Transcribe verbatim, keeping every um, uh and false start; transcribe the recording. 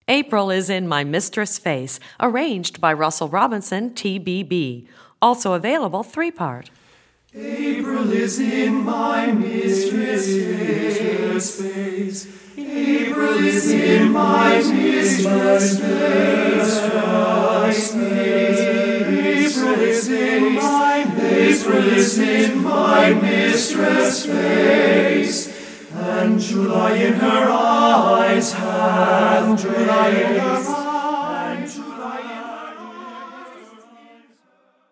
April is in My Mistress' Face, arranged by Russell Robinson, T B B. Also available three-part. April is in my mistress' face. April is in my mistress' face. April is in my April is in my mistress' face. And July in her eyes hath July in her eyes.